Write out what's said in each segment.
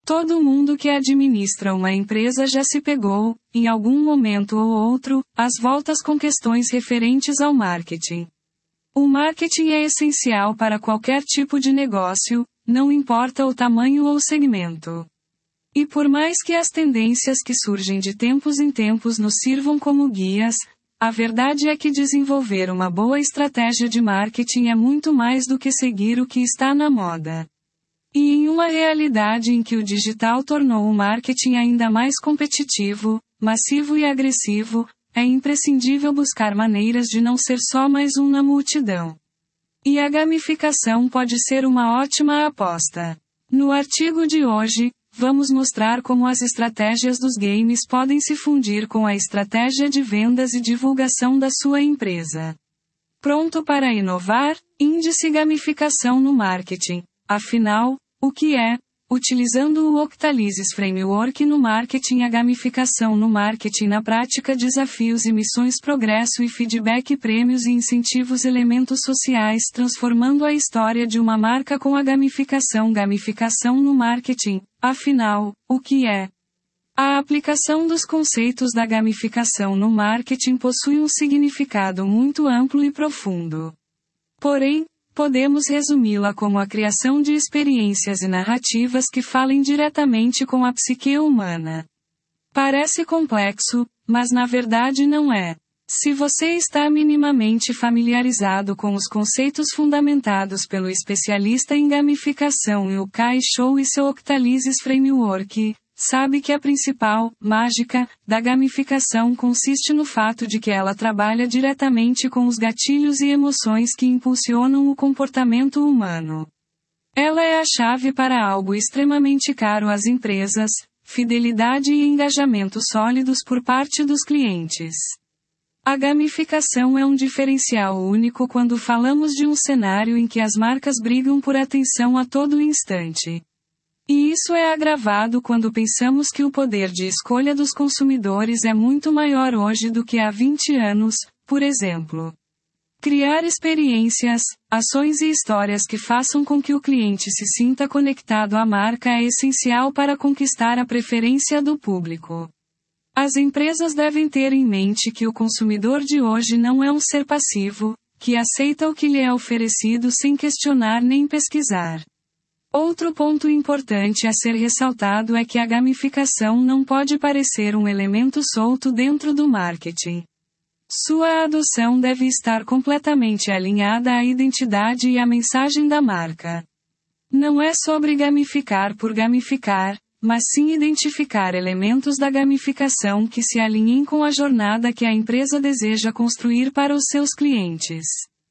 Todo mundo que administra uma empresa já se pegou, em algum momento ou outro, às voltas com questões referentes ao marketing. O marketing é essencial para qualquer tipo de negócio, não importa o tamanho ou segmento. E por mais que as tendências que surgem de tempos em tempos nos sirvam como guias, a verdade é que desenvolver uma boa estratégia de marketing é muito mais do que seguir o que está na moda. E em uma realidade em que o digital tornou o marketing ainda mais competitivo, massivo e agressivo, é imprescindível buscar maneiras de não ser só mais um na multidão. E a gamificação pode ser uma ótima aposta. No artigo de hoje, vamos mostrar como as estratégias dos games podem se fundir com a estratégia de vendas e divulgação da sua empresa. Pronto para inovar? Índice Gamificação no Marketing. Afinal, o que é? Utilizando o Octalysis Framework no marketing, a gamificação no marketing na prática, desafios e missões, progresso e feedback, prêmios e incentivos, elementos sociais, transformando a história de uma marca com a gamificação. Gamificação no marketing. Afinal, o que é? A aplicação dos conceitos da gamificação no marketing possui um significado muito amplo e profundo. Porém, podemos resumi-la como a criação de experiências e narrativas que falem diretamente com a psique humana. Parece complexo, mas na verdade não é. Se você está minimamente familiarizado com os conceitos fundamentados pelo especialista em gamificação Yokai Shou e seu Octalysis Framework, sabe que a principal mágica da gamificação consiste no fato de que ela trabalha diretamente com os gatilhos e emoções que impulsionam o comportamento humano. Ela é a chave para algo extremamente caro às empresas: fidelidade e engajamento sólidos por parte dos clientes. A gamificação é um diferencial único quando falamos de um cenário em que as marcas brigam por atenção a todo instante. E isso é agravado quando pensamos que o poder de escolha dos consumidores é muito maior hoje do que há 20 anos, por exemplo. Criar experiências, ações e histórias que façam com que o cliente se sinta conectado à marca é essencial para conquistar a preferência do público. As empresas devem ter em mente que o consumidor de hoje não é um ser passivo, que aceita o que lhe é oferecido sem questionar nem pesquisar. Outro ponto importante a ser ressaltado é que a gamificação não pode parecer um elemento solto dentro do marketing. Sua adoção deve estar completamente alinhada à identidade e à mensagem da marca. Não é sobre gamificar por gamificar, mas sim identificar elementos da gamificação que se alinhem com a jornada que a empresa deseja construir para os seus clientes.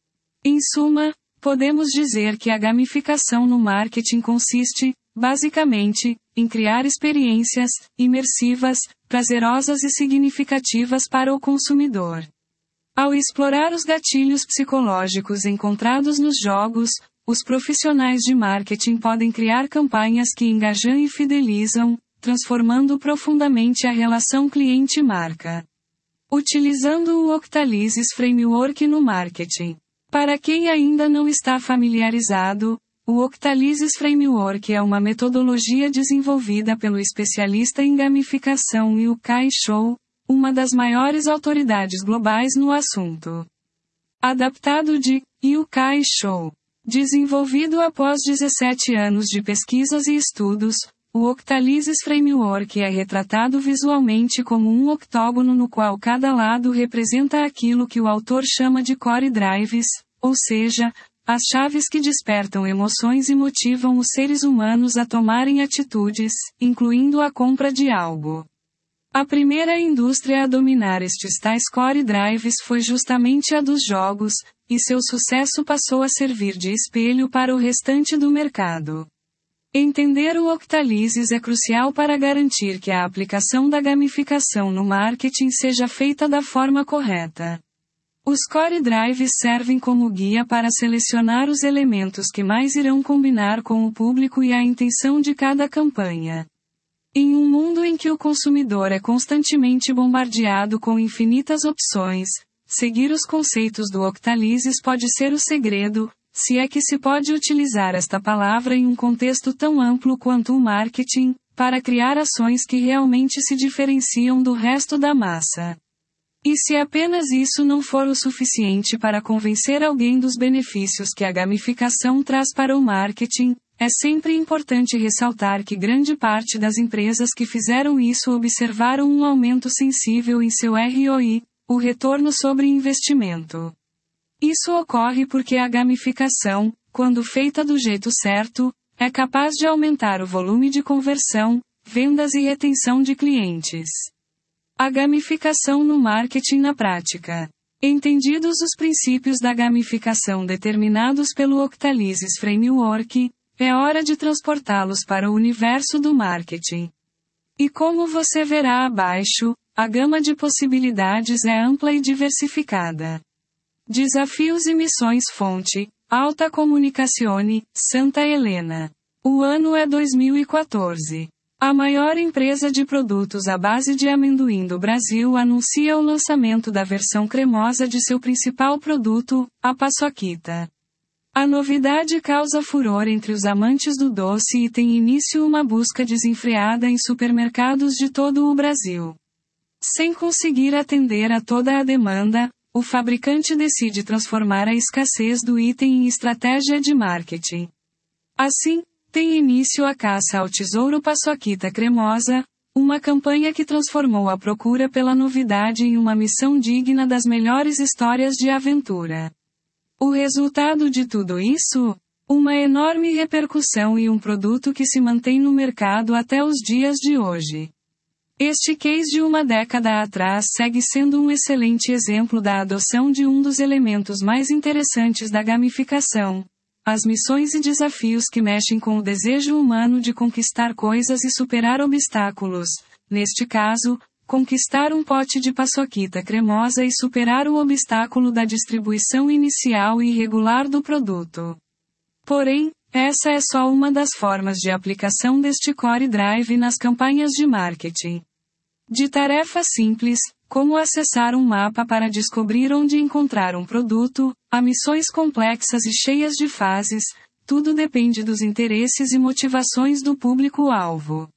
Em suma, podemos dizer que a gamificação no marketing consiste, basicamente, em criar experiências imersivas, prazerosas e significativas para o consumidor. Ao explorar os gatilhos psicológicos encontrados nos jogos, os profissionais de marketing podem criar campanhas que engajam e fidelizam, transformando profundamente a relação cliente-marca. Utilizando o Octalysis Framework no marketing. Para quem ainda não está familiarizado, o Octalysis Framework é uma metodologia desenvolvida pelo especialista em gamificação Yokai Shou, uma das maiores autoridades globais no assunto. Adaptado de Yokai Shou. Desenvolvido após 17 anos de pesquisas e estudos, o Octalysis Framework é retratado visualmente como um octógono no qual cada lado representa aquilo que o autor chama de core drives, ou seja, as chaves que despertam emoções e motivam os seres humanos a tomarem atitudes, incluindo a compra de algo. A primeira indústria a dominar estes tais core drives foi justamente a dos jogos, e seu sucesso passou a servir de espelho para o restante do mercado. Entender o Octalysis é crucial para garantir que a aplicação da gamificação no marketing seja feita da forma correta. Os core drives servem como guia para selecionar os elementos que mais irão combinar com o público e a intenção de cada campanha. Em um mundo em que o consumidor é constantemente bombardeado com infinitas opções, seguir os conceitos do Octalysis pode ser o segredo, se é que se pode utilizar esta palavra em um contexto tão amplo quanto o marketing, para criar ações que realmente se diferenciam do resto da massa. E se apenas isso não for o suficiente para convencer alguém dos benefícios que a gamificação traz para o marketing, é sempre importante ressaltar que grande parte das empresas que fizeram isso observaram um aumento sensível em seu ROI, o retorno sobre investimento. Isso ocorre porque a gamificação, quando feita do jeito certo, é capaz de aumentar o volume de conversão, vendas e retenção de clientes. A gamificação no marketing na prática. Entendidos os princípios da gamificação determinados pelo Octalysis Framework, é hora de transportá-los para o universo do marketing. E como você verá abaixo, a gama de possibilidades é ampla e diversificada. Desafios e missões fonte, Alta Comunicazione, Santa Helena. O ano é 2014. A maior empresa de produtos à base de amendoim do Brasil anuncia o lançamento da versão cremosa de seu principal produto, a paçoquita. A novidade causa furor entre os amantes do doce e tem início uma busca desenfreada em supermercados de todo o Brasil. Sem conseguir atender a toda a demanda, o fabricante decide transformar a escassez do item em estratégia de marketing. Assim, tem início a caça ao tesouro paçoquita cremosa, uma campanha que transformou a procura pela novidade em uma missão digna das melhores histórias de aventura. O resultado de tudo isso? Uma enorme repercussão e um produto que se mantém no mercado até os dias de hoje. Este case de uma década atrás segue sendo um excelente exemplo da adoção de um dos elementos mais interessantes da gamificação. As missões e desafios que mexem com o desejo humano de conquistar coisas e superar obstáculos. Neste caso, conquistar um pote de paçoquita cremosa e superar o obstáculo da distribuição inicial e irregular do produto. Porém, essa é só uma das formas de aplicação deste Core Drive nas campanhas de marketing. De tarefa simples, como acessar um mapa para descobrir onde encontrar um produto, a missões complexas e cheias de fases, tudo depende dos interesses e motivações do público-alvo.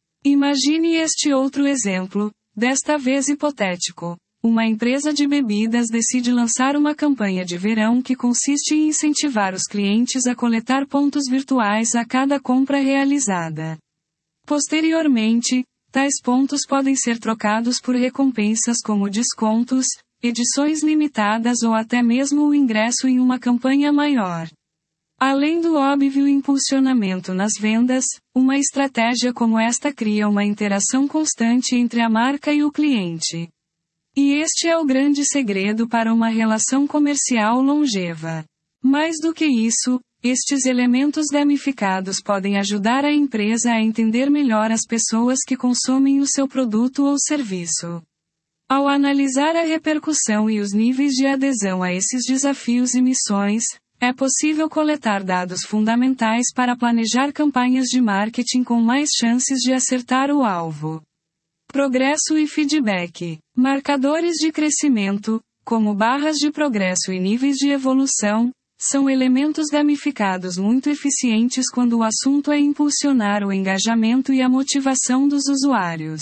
Imagine este outro exemplo, desta vez hipotético. Uma empresa de bebidas decide lançar uma campanha de verão que consiste em incentivar os clientes a coletar pontos virtuais a cada compra realizada. Posteriormente, tais pontos podem ser trocados por recompensas como descontos, edições limitadas ou até mesmo o ingresso em uma campanha maior. Além do óbvio impulsionamento nas vendas, uma estratégia como esta cria uma interação constante entre a marca e o cliente. E este é o grande segredo para uma relação comercial longeva. Mais do que isso, estes elementos gamificados podem ajudar a empresa a entender melhor as pessoas que consomem o seu produto ou serviço. Ao analisar a repercussão e os níveis de adesão a esses desafios e missões, é possível coletar dados fundamentais para planejar campanhas de marketing com mais chances de acertar o alvo. Progresso e feedback. Marcadores de crescimento, como barras de progresso e níveis de evolução, são elementos gamificados muito eficientes quando o assunto é impulsionar o engajamento e a motivação dos usuários.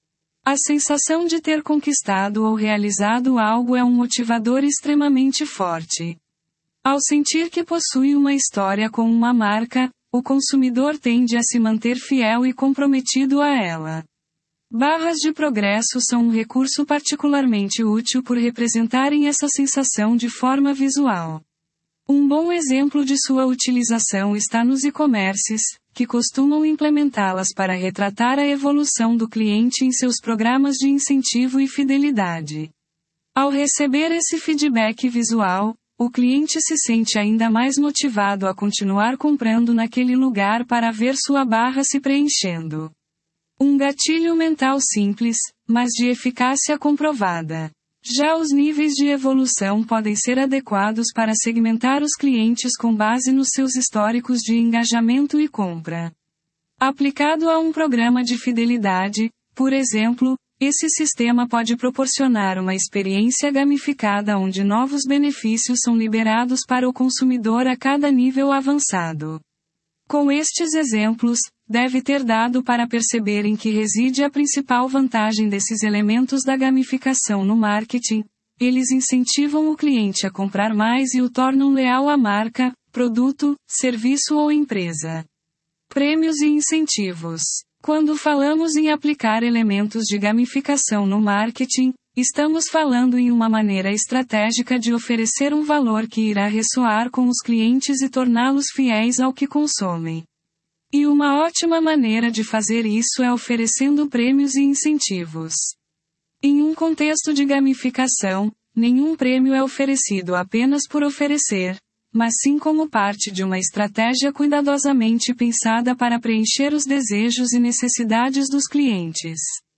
A sensação de ter conquistado ou realizado algo é um motivador extremamente forte. Ao sentir que possui uma história com uma marca, o consumidor tende a se manter fiel e comprometido a ela. Barras de progresso são um recurso particularmente útil por representarem essa sensação de forma visual. Um bom exemplo de sua utilização está nos e-commerces, que costumam implementá-las para retratar a evolução do cliente em seus programas de incentivo e fidelidade. Ao receber esse feedback visual, o cliente se sente ainda mais motivado a continuar comprando naquele lugar para ver sua barra se preenchendo. Um gatilho mental simples, mas de eficácia comprovada. Já os níveis de evolução podem ser adequados para segmentar os clientes com base nos seus históricos de engajamento e compra. Aplicado a um programa de fidelidade, por exemplo, esse sistema pode proporcionar uma experiência gamificada onde novos benefícios são liberados para o consumidor a cada nível avançado. Com estes exemplos, deve ter dado para perceber em que reside a principal vantagem desses elementos da gamificação no marketing. Eles incentivam o cliente a comprar mais e o tornam leal à marca, produto, serviço ou empresa. Prêmios e incentivos. Quando falamos em aplicar elementos de gamificação no marketing, estamos falando em uma maneira estratégica de oferecer um valor que irá ressoar com os clientes e torná-los fiéis ao que consomem. E uma ótima maneira de fazer isso é oferecendo prêmios e incentivos. Em um contexto de gamificação, nenhum prêmio é oferecido apenas por oferecer, mas sim como parte de uma estratégia cuidadosamente pensada para preencher os desejos e necessidades dos clientes.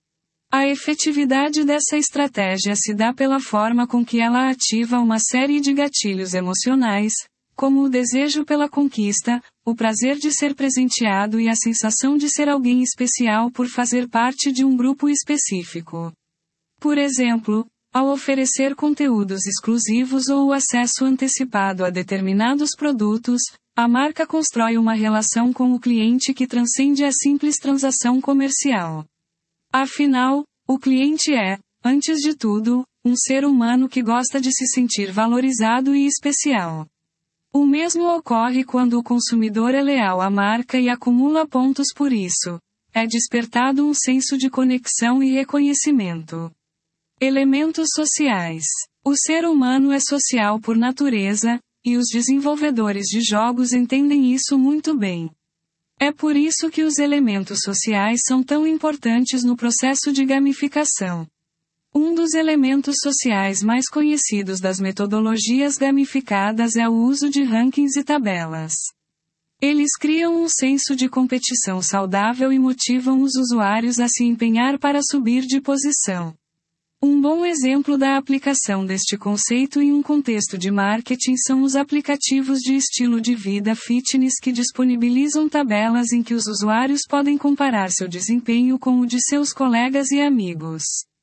A efetividade dessa estratégia se dá pela forma com que ela ativa uma série de gatilhos emocionais, como o desejo pela conquista, o prazer de ser presenteado e a sensação de ser alguém especial por fazer parte de um grupo específico. Por exemplo, ao oferecer conteúdos exclusivos ou o acesso antecipado a determinados produtos, a marca constrói uma relação com o cliente que transcende a simples transação comercial. Afinal, o cliente é, antes de tudo, um ser humano que gosta de se sentir valorizado e especial. O mesmo ocorre quando o consumidor é leal à marca e acumula pontos por isso. É despertado um senso de conexão e reconhecimento. Elementos sociais. O ser humano é social por natureza, e os desenvolvedores de jogos entendem isso muito bem. É por isso que os elementos sociais são tão importantes no processo de gamificação. Um dos elementos sociais mais conhecidos das metodologias gamificadas é o uso de rankings e tabelas. Eles criam um senso de competição saudável e motivam os usuários a se empenhar para subir de posição. Um bom exemplo da aplicação deste conceito em um contexto de marketing são os aplicativos de estilo de vida fitness que disponibilizam tabelas em que os usuários podem comparar seu desempenho com o de seus colegas e amigos.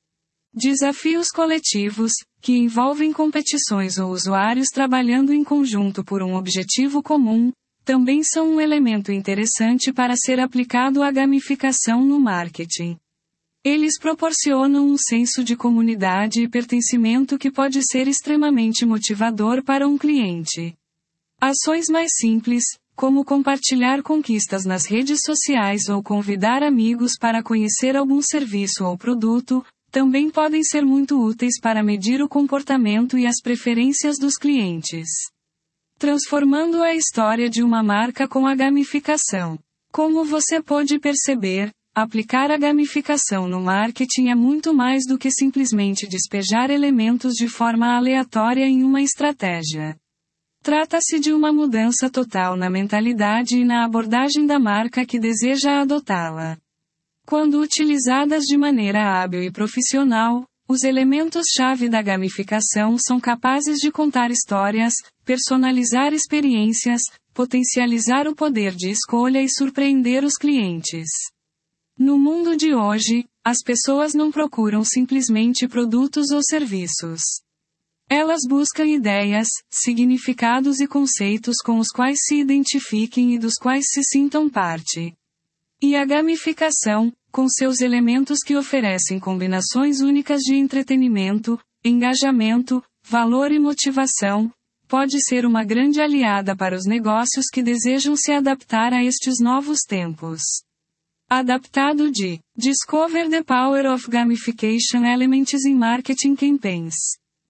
Desafios coletivos, que envolvem competições ou usuários trabalhando em conjunto por um objetivo comum, também são um elemento interessante para ser aplicado à gamificação no marketing. Eles proporcionam um senso de comunidade e pertencimento que pode ser extremamente motivador para um cliente. Ações mais simples, como compartilhar conquistas nas redes sociais ou convidar amigos para conhecer algum serviço ou produto, também podem ser muito úteis para medir o comportamento e as preferências dos clientes. Transformando a história de uma marca com a gamificação. Como você pode perceber, aplicar a gamificação no marketing é muito mais do que simplesmente despejar elementos de forma aleatória em uma estratégia. Trata-se de uma mudança total na mentalidade e na abordagem da marca que deseja adotá-la. Quando utilizadas de maneira hábil e profissional, os elementos-chave da gamificação são capazes de contar histórias, personalizar experiências, potencializar o poder de escolha e surpreender os clientes. No mundo de hoje, as pessoas não procuram simplesmente produtos ou serviços. Elas buscam ideias, significados e conceitos com os quais se identifiquem e dos quais se sintam parte. E a gamificação, com seus elementos que oferecem combinações únicas de entretenimento, engajamento, valor e motivação, pode ser uma grande aliada para os negócios que desejam se adaptar a estes novos tempos. Adaptado de Discover the Power of Gamification Elements in Marketing Campaigns.